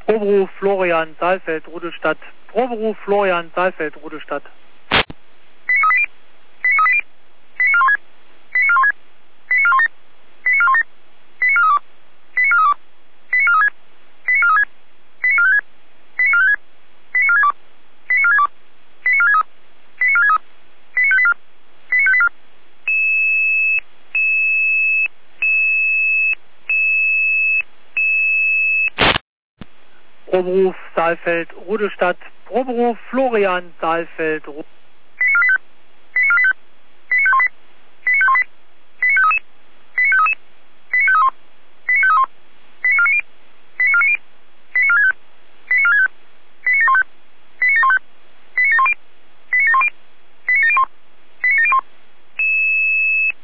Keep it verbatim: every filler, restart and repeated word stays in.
Proberuf Florian Saalfeld, Rudolstadt. Proberuf Florian Saalfeld, Rudolstadt. Proberuf Saalfeld, Rudolstadt. Proberuf Florian Saalfeld, Rudolstadt.